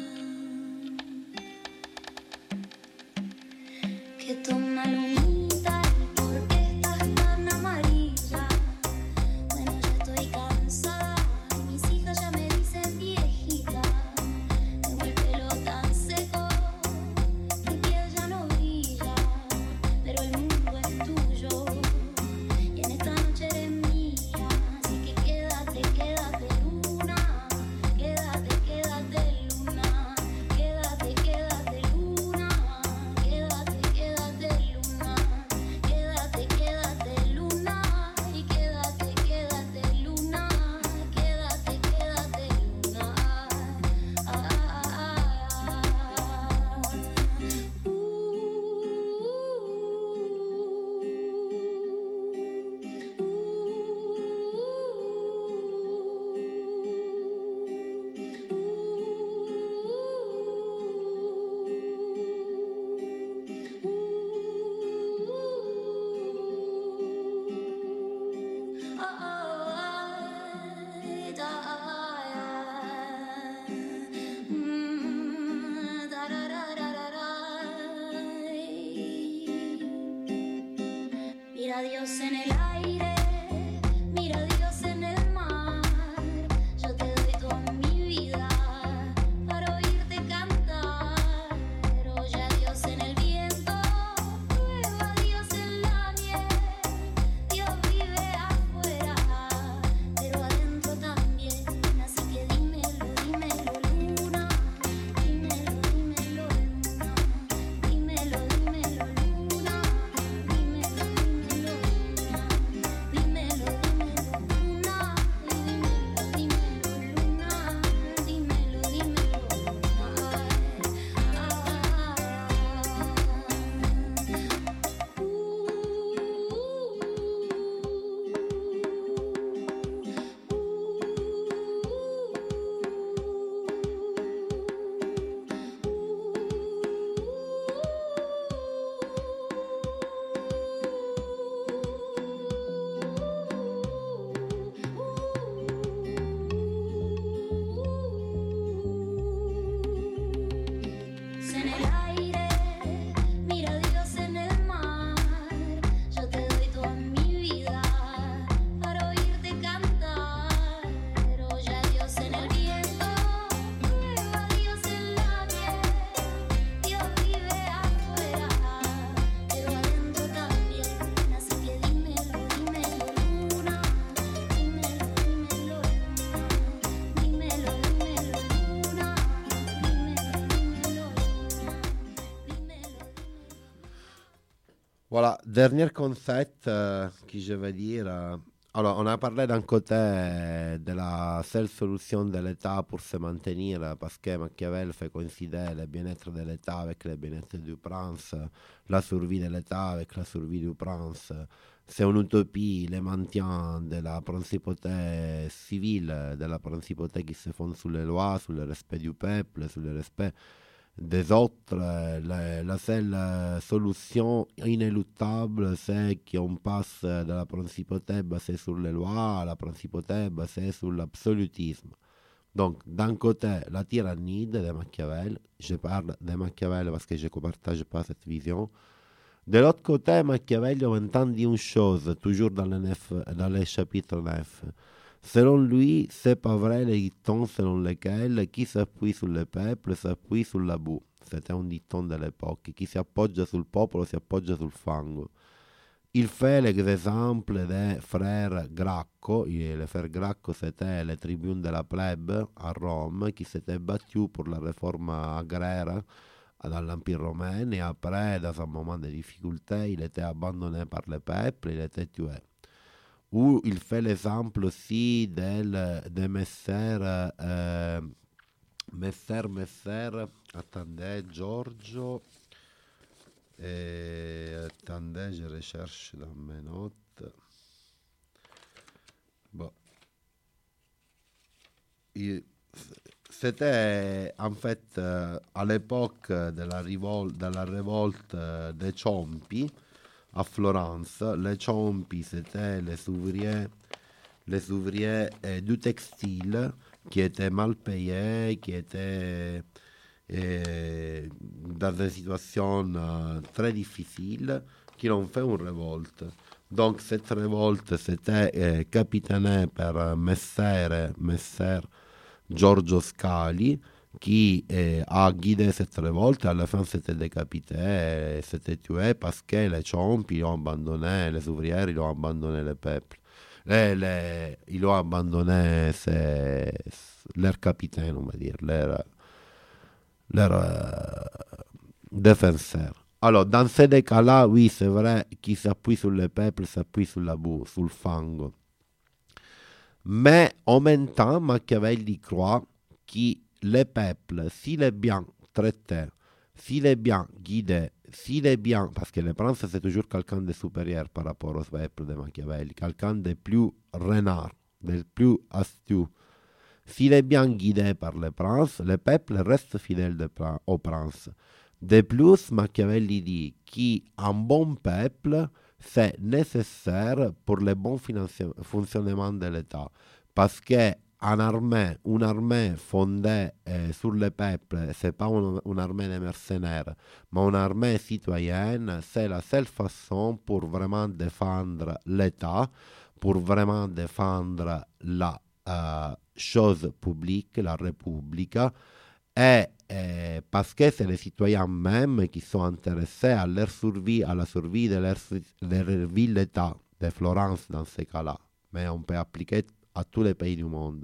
Speaker 4: Que toma lunita y por qué estás tan amarilla. Bueno, ya estoy cansada. Mis hijas ya me dicen viejita. Tengo el pelo tan seco, mi piel ya no brilla, pero el mundo es tuyo y en esta noche eres mía. Así que quédate, quédate luna, quédate, quédate luna, quédate, quédate luna, quédate, quédate luna, quédate, quédate luna y quédate, quédate luna, quédate, quédate luna. Ah, ah, ah, Mira a Dios en el aire, mira a Dios en el mar. Yo te doy toda mi vida para oírte cantar. Oye a Dios en el viento, prueba a Dios en la miel. Dios vive afuera, pero adentro también. Así que dímelo, dímelo luna, dímelo, dímelo luna, dímelo, dímelo luna, dímelo, dímelo luna.
Speaker 2: Voilà, dernier concept euh, que je vais dire. euh, alors, on a parlé d'un côté de la seule solution de l'État pour se maintenir, euh, parce que Machiavel fait coïncider le bien-être de l'État avec le bien-être du prince, la survie de l'État avec la survie du prince. C'est une utopie, le maintien de la principauté civile, de la principauté qui se fonde sur les lois, sur le respect du peuple, sur le respect des autres. euh, La, la seule euh, solution inéluctable, c'est qu'on passe de la principauté basée sur les lois à la principauté basée sur l'absolutisme. Donc, d'un côté, la tyrannie de Machiavel, je parle de Machiavel parce que je ne partage pas cette vision. De l'autre côté, Machiavelli entend une chose, toujours dans le, neuf, dans le chapitre neuf. Selon lui, c'est pas vrai le dicton selon lequel qui s'appuie sur le peuple s'appuie sur la boue. C'était un dicton de l'époque. Chi si appoggia sul popolo si appoggia sul fango. Il fait l'exemple des frères Gracco. Et les frères Gracco, c'était les tribunes de la plèbe à Rome qui s'étaient battus pour la réforme agraire dans l'Empire romain. Et après, dans un moment de difficulté, il était abandonné par le peuple, il était tué. Ou il fait l'exemple aussi del, de Messer, euh, Messer, Messer, attendez, Giorgio, et, attendez, je recherche dans mes notes. Bon. Il, c'était en fait euh, à l'époque de la, rivol- de la révolte euh, des Ciompi, à Florence. Les Ciompi, c'était les ouvriers, les ouvriers euh, du textile qui étaient mal payés, qui étaient euh, dans une situation euh, très difficile, qui ont fait une révolte. Donc cette révolte, c'était euh, capitanée par euh, Messer, Messer Giorgio Scali, qui eh, a guidé cette révolte. À la fin, c'était décapité, et c'était tué parce que les Ciompi ont abandonné, les ouvriers, ils ont abandonné le peuple. Les, les, ils ont abandonné ses, leur capitaine, on va dire, leur, leur euh, défenseur. Alors, dans ces deux cas-là, oui, c'est vrai, qui s'appuie sur le peuple s'appuie sur la boue, sur le fango. Mais en même temps, Machiavelli croit que le peuple, s'il est bien traité, s'il est bien guidé, s'il est bien, parce que le prince c'est toujours quelqu'un de supérieur par rapport au peuple de Machiavelli, quelqu'un de plus renard, de plus astuce. S'il est bien guidé par le prince, le peuple reste fidèle de, au prince. De plus, Machiavelli dit qu'un bon peuple, c'est nécessaire pour le bon financi- fonctionnement de l'État. Parce que une armée, une armée fondée euh, sur le peuple, ce n'est pas une, une armée de mercenaires, mais une armée citoyenne, c'est la seule façon pour vraiment défendre l'État, pour vraiment défendre la euh, chose publique, la République, et euh, parce que c'est les citoyens même qui sont intéressés à leur survie, à la survie de leur, de leur ville-État, de Florence dans ces cas-là. Mais on peut appliquer à tous les pays du monde.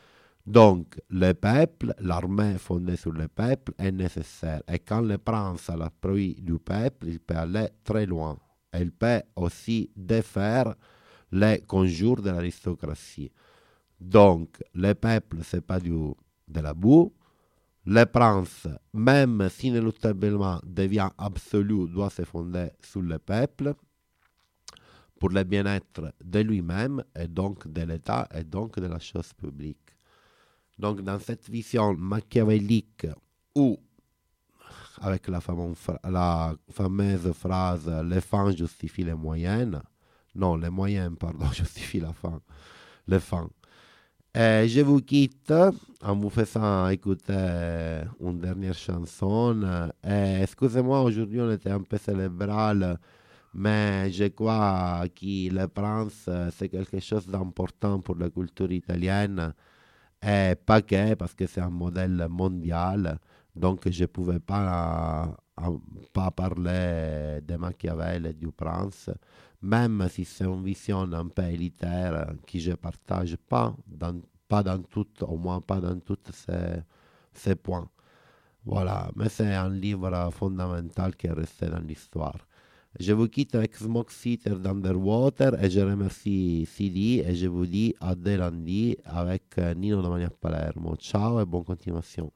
Speaker 2: Donc, le peuple, l'armée fondée sur le peuple est nécessaire. Et quand le prince a l'appui du peuple, il peut aller très loin. Et il peut aussi défaire les conjures de l'aristocratie. Donc, le peuple, ce n'est pas du, de la boue. Le prince, même si inéluctablement devient absolu, doit se fonder sur le peuple pour le bien-être de lui-même et donc de l'État et donc de la chose publique. Donc dans cette vision machiavélique où, avec la fameuse, la fameuse phrase « les fins justifient les moyens », non, les moyens, pardon, justifient la fin, les fins. Et je vous quitte en vous faisant écouter une dernière chanson. Et excusez-moi, aujourd'hui on était un peu cérébral, mais je crois que le prince c'est quelque chose d'important pour la culture italienne. Et pas que, parce que c'est un modèle mondial. Donc je ne pouvais pas, euh, pas parler de Machiavel et du prince, même si c'est une vision un peu élitaire que je ne partage pas, dans, pas dans tout, au moins pas dans tous ces, ces points. Voilà, mais c'est un livre fondamental qui est resté dans l'histoire. Je vous quitte avec Smoke Sitter d'Underwater et je remercie C D et je vous dis à dès lundi avec Nino domani a Palermo. Ciao e buona continuazione.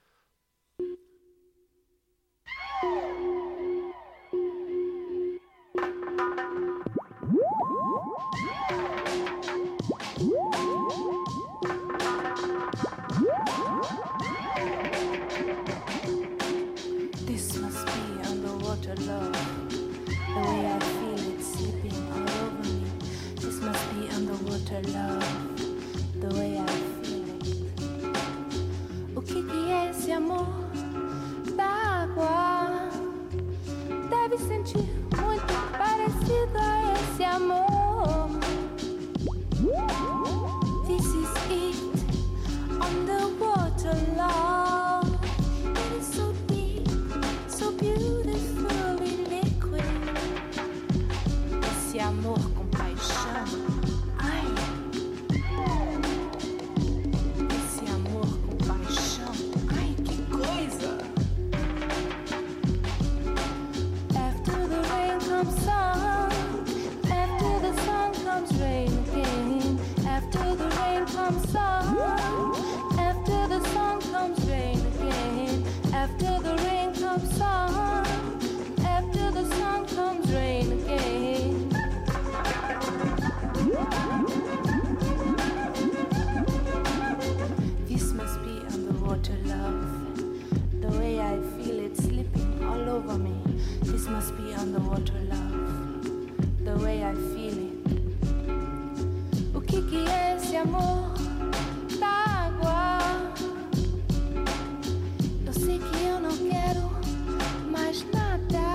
Speaker 5: This must be underwater love. The way I feel it slipping all over me. This must be underwater love. The way I feel it. O que que é esse amor da água? Deve sentir muito parecido a esse amor. This is it, underwater love. It is so deep, so beautifully liquid. Esse amor com paixão, ai. Esse amor com paixão, ai que coisa. After the rain comes sun, after the sun comes rain again. After the rain comes sun, after the sun comes rain again. After the rain comes sun, after the sun comes rain again. This must be underwater love. The way I feel it slipping all over me. This must be underwater love. The way I feel it. O que que é esse amor da água? Eu sei que eu não quero mais nada.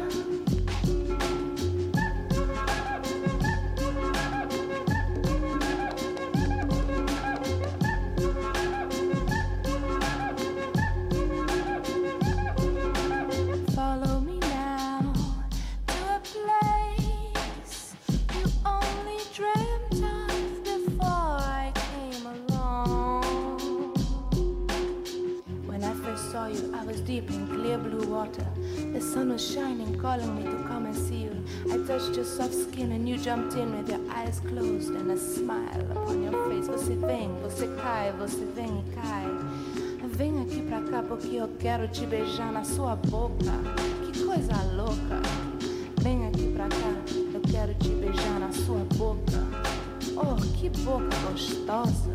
Speaker 5: Follow me now to a place you only dreamt of before I came along. When I first saw you, I was deep in clear blue water. The sun was shining, calling me to come and see you. I touched your soft skin and you jumped in with your eyes closed and a smile upon your face. Você vem, você cai, você vem e cai. Vem aqui pra cá porque eu quero te beijar na sua boca. Que coisa louca. Vem aqui pra cá, eu quero te beijar na sua boca. Oh, que boca gostosa.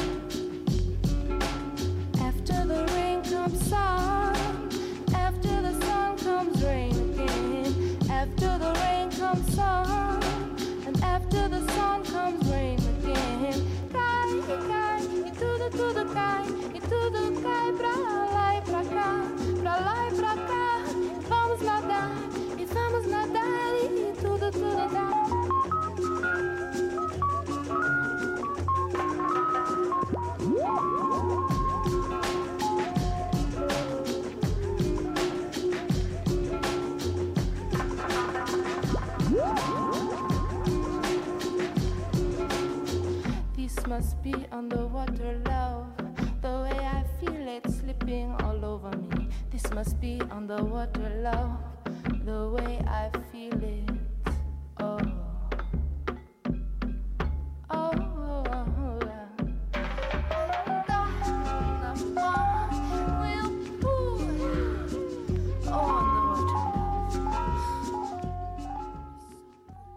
Speaker 5: After the rain comes sun, after the sun comes rain again. After the rain comes sun, and after the sun comes rain again. Cai, cai, e tudo, tudo cai, e tudo cai pra lá e pra cá, pra lá e pra cá. Vamos nadar, e vamos nadar, e tudo, tudo dá. This must be underwater love. The way I feel it slipping all over me. This must be underwater love. The way I feel